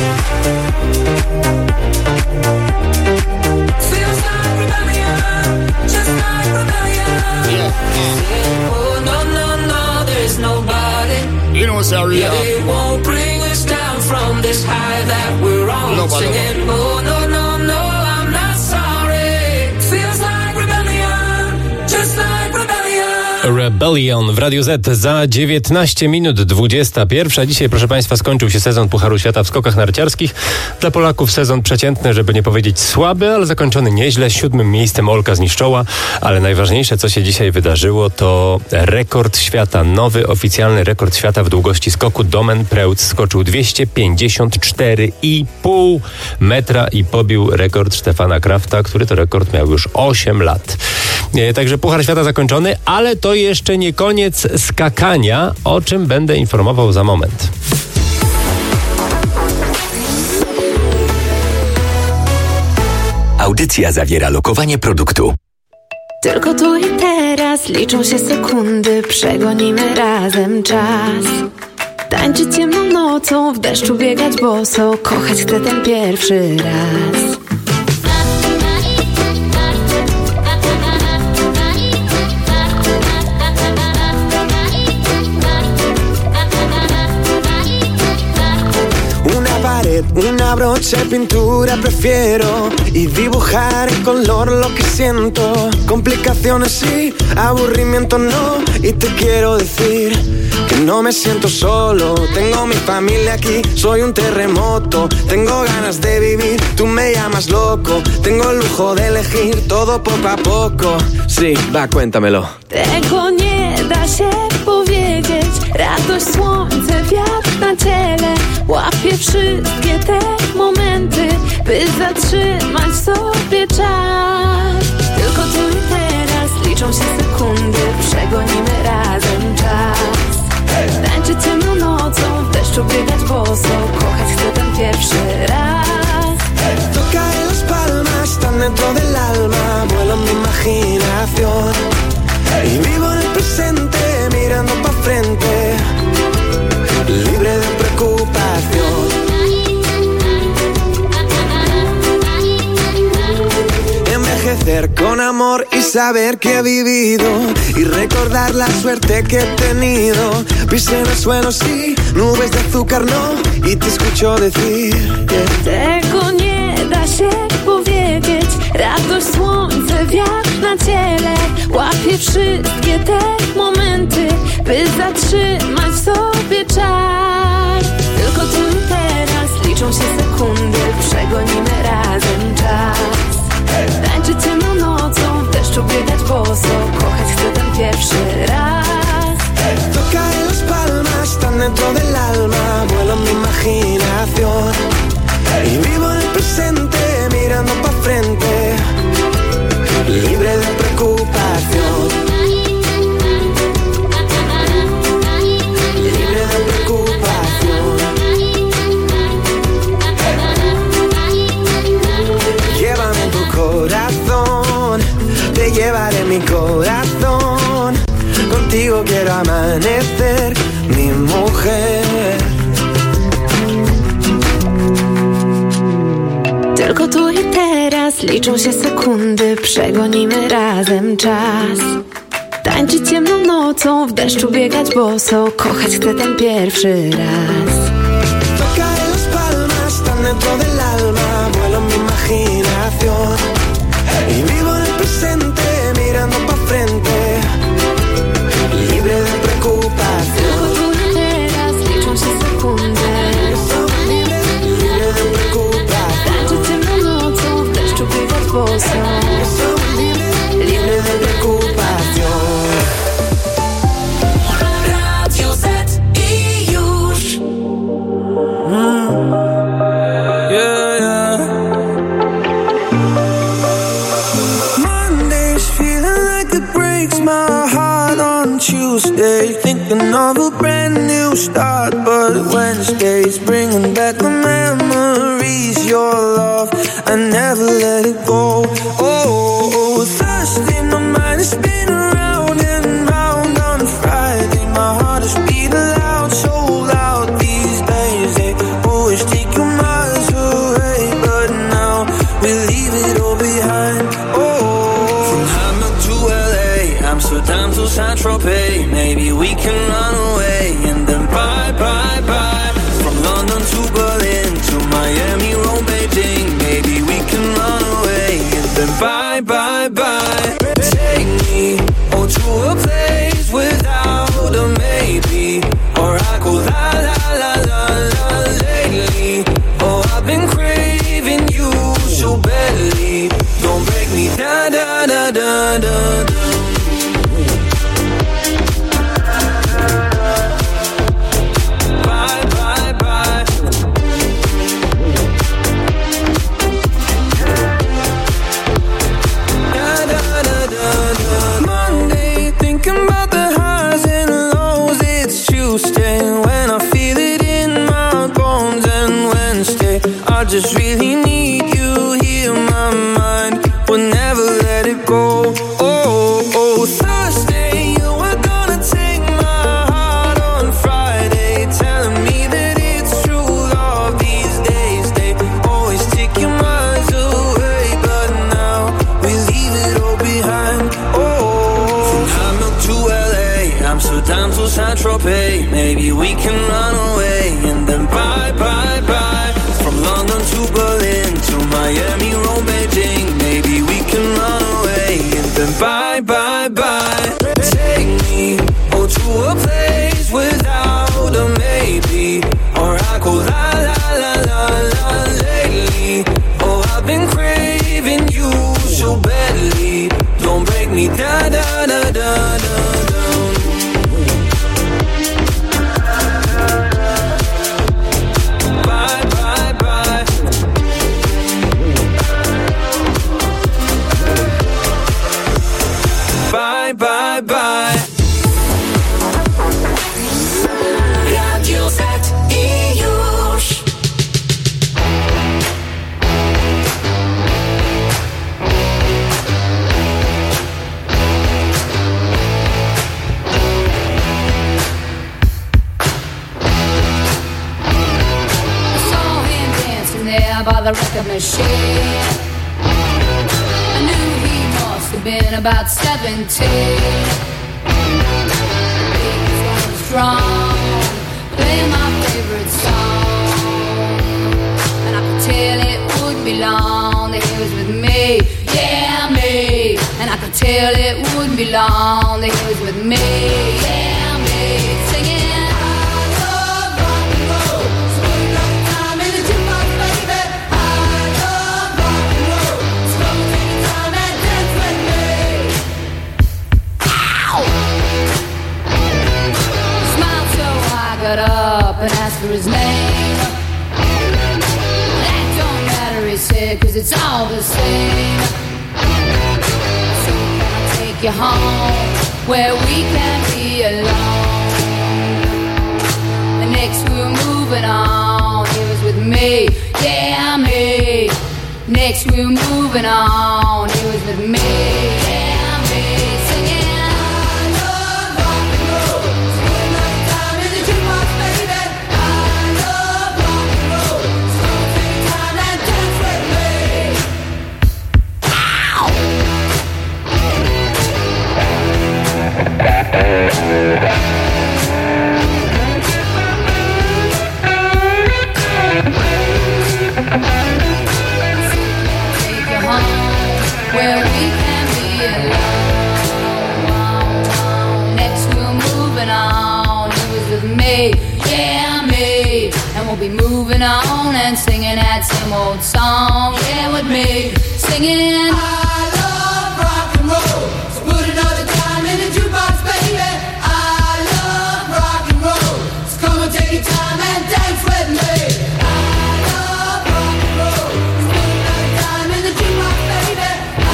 Feels like rebellion, just like rebellion. Yeah. Saying, oh no, no, no, there's nobody. You know, sorry. Yeah, they won't bring us down from this high that we're on. Nobody. Singing, oh no, no, no, I'm not sorry. Feels like rebellion, just like rebellion. Rebellion w Radiu Z za dziewiętnaście minut dwudziesta pierwsza. Dzisiaj, proszę Państwa, skończył się sezon Pucharu Świata w skokach narciarskich. Dla Polaków sezon przeciętny, żeby nie powiedzieć słaby, ale zakończony nieźle. Siódmym miejscem Olka zniszczała, ale najważniejsze, co się dzisiaj wydarzyło, to rekord świata. Nowy, oficjalny rekord świata w długości skoku. Domen Preutz skoczył dwieście pięćdziesiąt cztery i pół metra i pobił rekord Stefana Krafta, który to rekord miał już osiem lat. Także Puchar Świata zakończony, ale to jeszcze nie koniec skakania, o czym będę informował za moment. Audycja zawiera lokowanie produktu. Tylko tu i teraz liczą się sekundy, przegonimy razem czas. Tańczyć ciemną nocą, w deszczu biegać boso, kochać chcę ten pierwszy raz. Una brocha de pintura prefiero y dibujar en color lo que siento. Complicaciones sí, aburrimiento no. Y te quiero decir que no me siento solo. Tengo mi familia aquí, soy un terremoto. Tengo ganas de vivir, tú me llamas loco. Tengo el lujo de elegir todo poco a poco. Sí, va, cuéntamelo. Tego nie da się powiedzieć. Radość, słońce, wiatr na ciele. Łapię wszystkie te momenty, by zatrzymać sobie czas. Tylko tu i teraz liczą się sekundy, przegonimy razem czas. Tańczyć ciemną nocą, w deszczu biegać boso, kochać chcę ten pierwszy raz. Toca en las palmas, tan dentro del alma, vuelo mi imaginación. Y vivo en el presente, mirando pa' frente, libre de preocupación. Envejecer con amor y saber que he vivido, y recordar la suerte que he tenido. Pisé en el suelo, sí, nubes de azúcar no, y te escucho decir yeah. Tego nie da się powiedzieć. Radość, słońce, wiatr na ciele. Łapię wszystkie te momenty, by zatrzymać sobie czas. Tylko tu i teraz liczą się sekundy, przegonimy razem czas. Tańczyć ciemną nocą, w deszczu biegać boso, kochać chcę ten pierwszy raz. Toca en las palmas, tan dentro del alma, vuelo mi imaginación. Y vivo en el presente, mirando pa' frente, libre de preocupación. Libre de preocupación. Llévame en tu corazón, te llevaré en mi corazón. Contigo quiero amanecer, mi mujer. Tylko tu i teraz liczą się sekundy, przegonimy razem czas. Tańczyć ciemną nocą, w deszczu biegać boso, kochać chcę ten pierwszy raz. Toca en las palmas, tan dentro del alma, vuelo mi imaginación. Y vivo en el presente, mirando pa' frente, libre de preocupación. Tylko tu i teraz liczą się sekundy, libre, libre de preocupación. tańczyć ciemną nocą, w deszczu biegać boso, libre, libre de preocupación. Radio Z i już. Mm. Yeah, yeah. Monday's feeling like it breaks my heart on Tuesday, thinking of a brand new start. But Wednesday's bringing back the memories, your love, I never let it go. Oh, Thursday my mind is spinning round and round. On Friday my heart is beating loud, so loud. These days they always take you miles away, but now we leave it all behind. Oh, from Hamburg to L A, Amsterdam to Saint-Tropez, maybe we can run away and then bye, bye, bye. From London to Berlin to Miami, Rome, Beijing, maybe we can run away and then bye, bye, bye. Take me oh, to a place without a maybe, or I go la la la la la lately. Oh, I've been craving you so badly. Don't break me da da da da da da. Bye bye bye. Da da da da da. Monday, thinking about the highs and lows. It's Tuesday when I feel it in my bones, and Wednesday I just really need you here. My mind will never let it go. Oh, oh, Thursday you were gonna take my heart. On Friday telling me that it's true love. These days they always take you miles away, but now we leave it all behind. Oh, from Hamburg to L A, Amsterdam to Saint-Tropez, maybe we can run away and then bye, bye, bye. From London to Berlin to Miami, Rome, Beijing, maybe we can run away and then bye, bye, bye. Take me oh, to a place without a maybe, or I go la la la la la lately. Oh, I've been craving you so badly. Don't break me da da da da da da. the record machine. I knew he must have been about seventeen. He was strong, playing my favorite song, and I could tell it wouldn't be long that he was with me, yeah me. And I could tell it wouldn't be long that he was with me, yeah me. Singing. Got up and asked for his name. That don't matter, he said, cause it's all the same. So can I take you home where we can be alone? And next we were moving on, he was with me, yeah me. Next we were moving on, he was with me, yeah me. Singing. Where we can be alone. Next we're moving on. He was with me, yeah me. And we'll be moving on and singing that same old song, yeah with me. Singing I love rock and roll, so put another time in the jukebox, baby. I love rock and roll, so come and take your time and dance with me. I love rock and roll, so put another time in the jukebox, baby.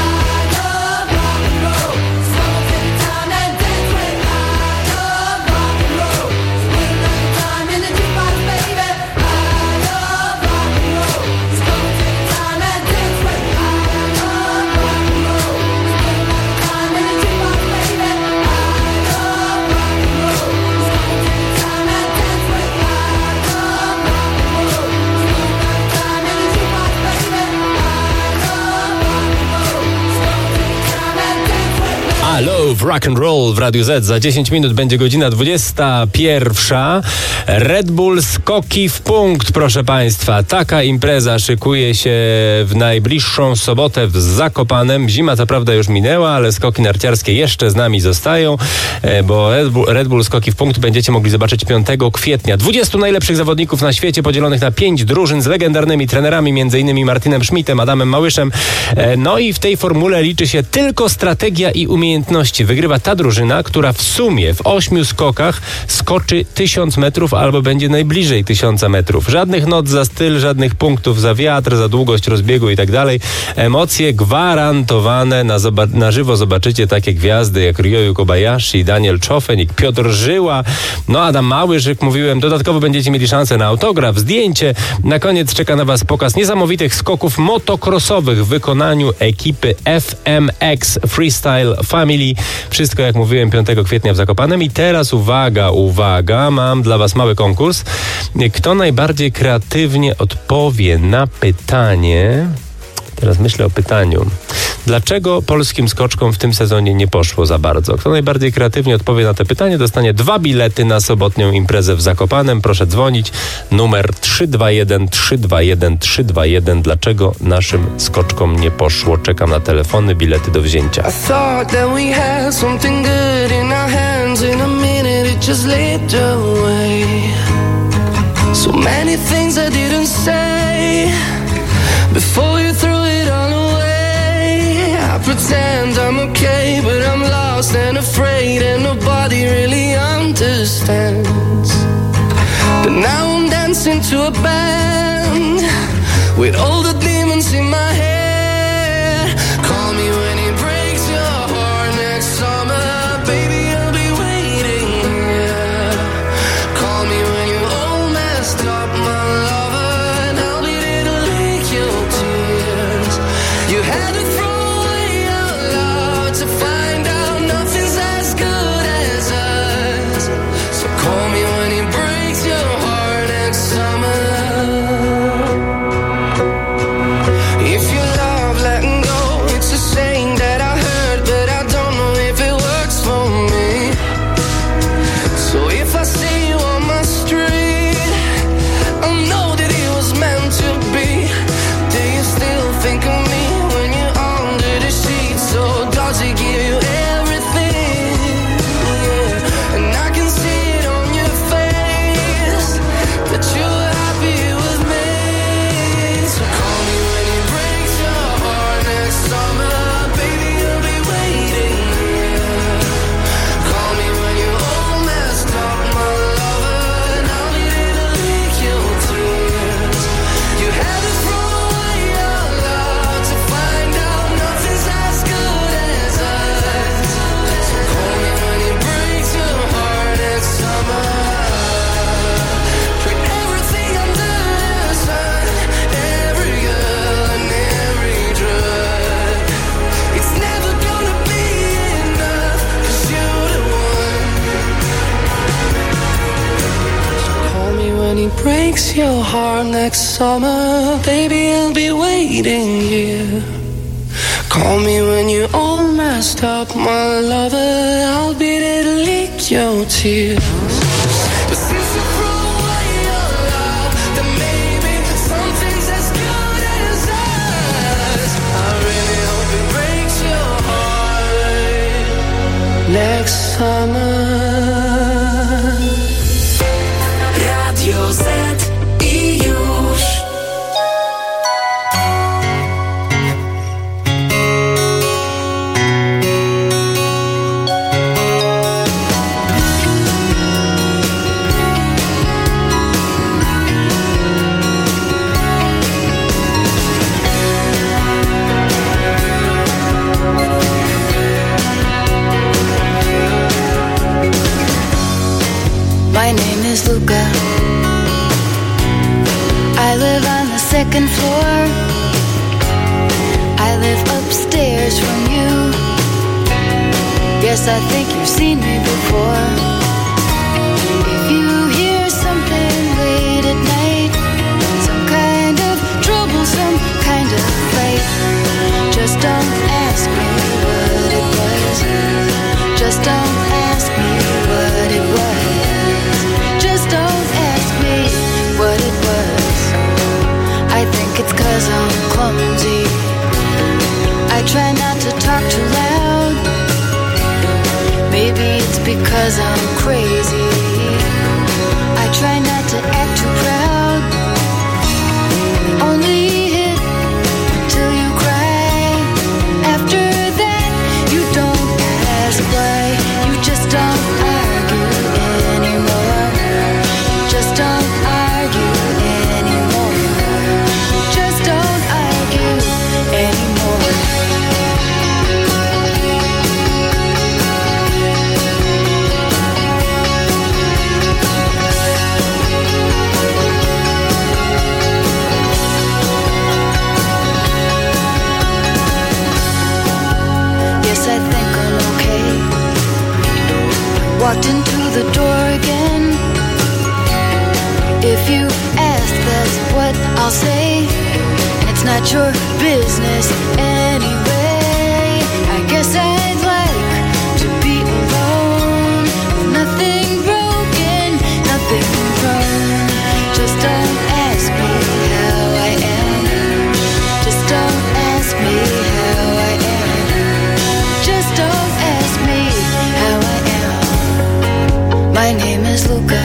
I love rock and roll w Radiu Z. Za dziesięć minut będzie godzina dwudziesta pierwsza. Red Bull skoki w punkt, proszę Państwa. Taka impreza szykuje się w najbliższą sobotę w Zakopanem. Zima co prawda już minęła, ale skoki narciarskie jeszcze z nami zostają, bo Red Bull, Red Bull skoki w punkt będziecie mogli zobaczyć piątego kwietnia. dwudziestu najlepszych zawodników na świecie podzielonych na pięć drużyn z legendarnymi trenerami, między innymi Martinem Schmidtem, Adamem Małyszem. No i w tej formule liczy się tylko strategia i umiejętności. Wygrywa ta drużyna, która w sumie w ośmiu skokach skoczy tysiąc metrów albo będzie najbliżej tysiąca metrów. Żadnych not za styl, żadnych punktów za wiatr, za długość rozbiegu i tak dalej. Emocje gwarantowane. Na, zoba- na żywo zobaczycie takie gwiazdy jak Ryoyu Kobayashi, Daniel Czofenik, Piotr Żyła, no Adam Małysz, jak mówiłem. Dodatkowo będziecie mieli szansę na autograf, zdjęcie. Na koniec czeka na Was pokaz niesamowitych skoków motocrossowych w wykonaniu ekipy F M X Freestyle Family. Wszystko, jak mówiłem, piątego kwietnia w Zakopanem. I teraz uwaga, uwaga, mam dla Was mały konkurs. Kto najbardziej kreatywnie odpowie na pytanie... Teraz myślę o pytaniu. Dlaczego polskim skoczkom w tym sezonie nie poszło za bardzo? Kto najbardziej kreatywnie odpowie na to pytanie, dostanie dwa bilety na sobotnią imprezę w Zakopanem. Proszę dzwonić. Numer trzy dwa jeden trzy dwa jeden trzy dwa jeden. Dlaczego naszym skoczkom nie poszło? Czekam na telefony, bilety do wzięcia. I thought that we had something good in our hands. In a minute it just slipped away. So many things I didn't say before you threw it all away. I pretend I'm okay, but I'm lost and afraid, and nobody really understands. But now I'm dancing to a band with all the demons in my head. Call me when it breaks your heart next summer, baby, I'll be waiting, yeah. Call me when you all messed up, my lover, and I'll be there to lick your tears. You had to throw away your love to find out nothing's as good as us. So call me when it breaks your heart next summer. breaks your heart next summer, baby, I'll be waiting here. Call me when you're all messed up, my lover, I'll be there to lick your tears. But since you threw away your love, then maybe something's as good as us. I really hope it breaks your heart next summer. Radio Z i już. My name is Luca. I live on the second floor. I live upstairs from you. Yes, I think you've seen me before. If you hear something late at night, some kind of trouble, some kind of fight, just don't ask me what it was. Just don't ask me what it was. Just don't ask me what it was. I think it's 'cause I'm clumsy. I try not to talk too loud. Maybe it's because I'm crazy. I try not to act too proud. Only hit till you cry. After that, you don't ask why. You just don't argue anymore. Just don't argue anymore. Just don't argue anymore. Yes, I think I'm okay. Walked into the door again. If you ask, that's what I'll say. And it's not your business anyway. I guess I'd like to be alone, with nothing broken, nothing wrong. Just don't ask me how I am. Just don't ask me how I am. Just don't ask me how I am. My name is Luca.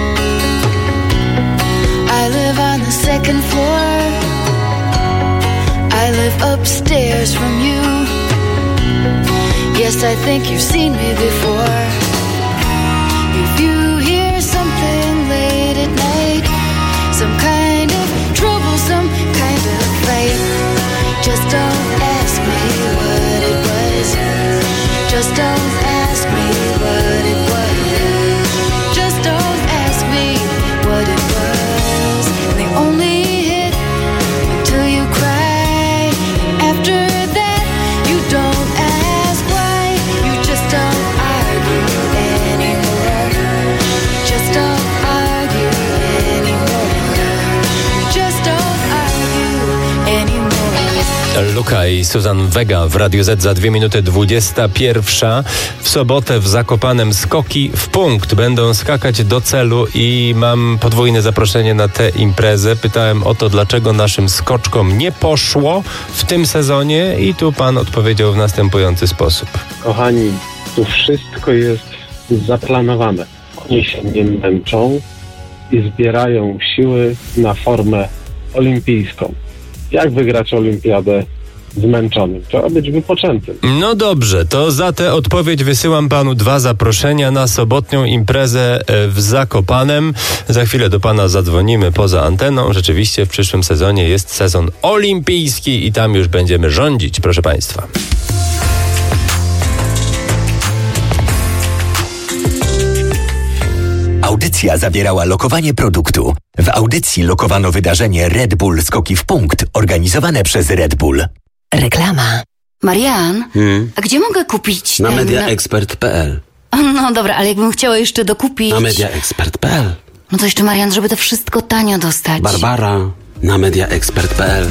I live on the second floor. I live upstairs from you. Yes, I think you've seen me before. If you hear something late at night, some kind of trouble, some kind of fight, just don't ask me what it was. Just don't ask me what it was. Just don't ask me what it was. They only hit until you cry. After that, you don't ask why. You just don't argue anymore. Just don't argue anymore. Just don't argue anymore. Luka i Susan Vega w Radiu Z za dwie minuty dwudziesta pierwsza. W sobotę w Zakopanem skoki w punkt. Będą skakać do celu i mam podwójne zaproszenie na tę imprezę. Pytałem o to, dlaczego naszym skoczkom nie poszło w tym sezonie i tu pan odpowiedział w następujący sposób. Kochani, tu wszystko jest zaplanowane. Oni się nie męczą i zbierają siły na formę olimpijską. Jak wygrać olimpiadę zmęczonym? Trzeba być wypoczętym. No dobrze, to za tę odpowiedź wysyłam panu dwa zaproszenia na sobotnią imprezę w Zakopanem. Za chwilę do pana zadzwonimy poza anteną. Rzeczywiście w przyszłym sezonie jest sezon olimpijski i tam już będziemy rządzić, proszę państwa. Audycja zawierała lokowanie produktu. W audycji lokowano wydarzenie Red Bull Skoki w punkt, organizowane przez Red Bull. Reklama. Marian, Hmm? a gdzie mogę kupić Na ten... mediaexpert kropka p l. No dobra, ale jakbym chciała jeszcze dokupić... Na mediaexpert kropka p l. No to jeszcze, Marian, żeby to wszystko tanio dostać. Barbara, na media ekspert kropka p l.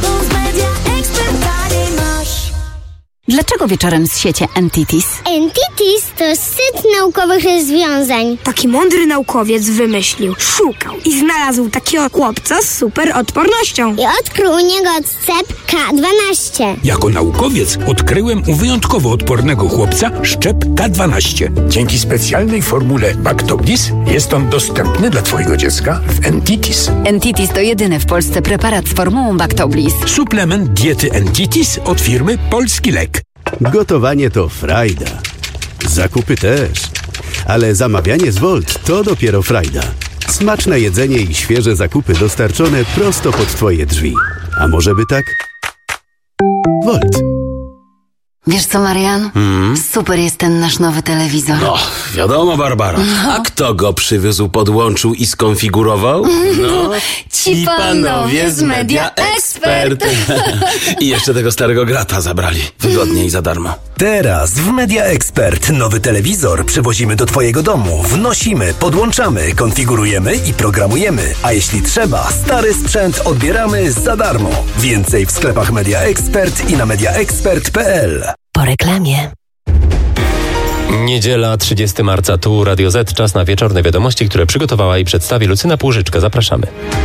Dlaczego wieczorem z sieci Entities? Entities to set naukowych rozwiązań. Taki mądry naukowiec wymyślił, szukał i znalazł takiego chłopca z super odpornością. I odkrył u niego odcep K dwanaście. Jako naukowiec odkryłem u wyjątkowo odpornego chłopca szczep K dwanaście. Dzięki specjalnej formule Bactoblis jest on dostępny dla twojego dziecka w Entities. Entities to jedyny w Polsce preparat z formułą Bactoblis. Suplement diety Entities od firmy Polski Lek. Gotowanie to frajda. Zakupy też. Ale zamawianie z Volt to dopiero frajda. Smaczne jedzenie i świeże zakupy dostarczone prosto pod twoje drzwi. A może by tak? Volt. Wiesz co, Marian? Hmm? Super jest ten nasz nowy telewizor. No, wiadomo, Barbara. No. A kto go przywiózł, podłączył i skonfigurował? No, ci panowie z Media Expert. I jeszcze tego starego grata zabrali. Wygodnie i za darmo. Teraz w Media Expert nowy telewizor przywozimy do twojego domu. Wnosimy, podłączamy, konfigurujemy i programujemy. A jeśli trzeba, stary sprzęt odbieramy za darmo. Więcej w sklepach Media Expert i na media expert kropka p l. Po reklamie. Niedziela, trzydziestego marca, tu Radio Z, czas na wieczorne wiadomości, które przygotowała i przedstawi Lucyna Płużyczka. Zapraszamy.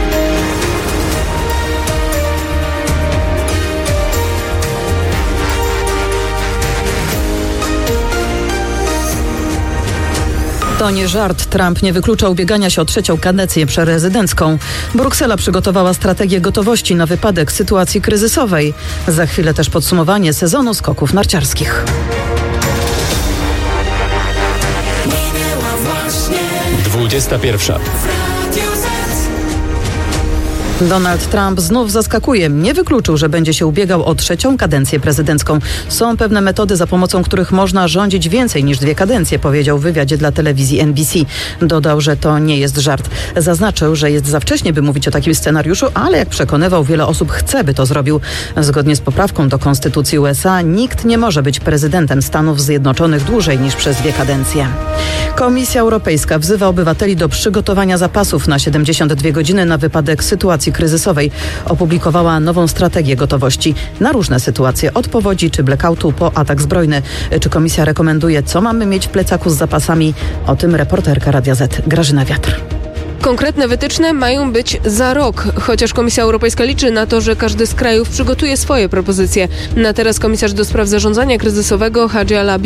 To nie żart. Trump nie wyklucza ubiegania się o trzecią kadencję prezydencką. Bruksela przygotowała strategię gotowości na wypadek sytuacji kryzysowej. Za chwilę też podsumowanie sezonu skoków narciarskich. dwudziesta pierwsza. Donald Trump znów zaskakuje. Nie wykluczył, że będzie się ubiegał o trzecią kadencję prezydencką. Są pewne metody, za pomocą których można rządzić więcej niż dwie kadencje, powiedział w wywiadzie dla telewizji N B C. Dodał, że to nie jest żart. Zaznaczył, że jest za wcześnie, by mówić o takim scenariuszu, ale jak przekonywał, wiele osób chce, by to zrobił. Zgodnie z poprawką do Konstytucji U S A nikt nie może być prezydentem Stanów Zjednoczonych dłużej niż przez dwie kadencje. Komisja Europejska wzywa obywateli do przygotowania zapasów na siedemdziesiąt dwie godziny na wypadek sytuacji kryzysowej. Opublikowała nową strategię gotowości na różne sytuacje, od powodzi czy blackoutu po atak zbrojny. Czy komisja rekomenduje, co mamy mieć w plecaku z zapasami? O tym reporterka Radia Z Grażyna Wiatr. Konkretne wytyczne mają być za rok, chociaż Komisja Europejska liczy na to, że każdy z krajów przygotuje swoje propozycje. Na teraz komisarz do spraw zarządzania kryzysowego Hadji Alabi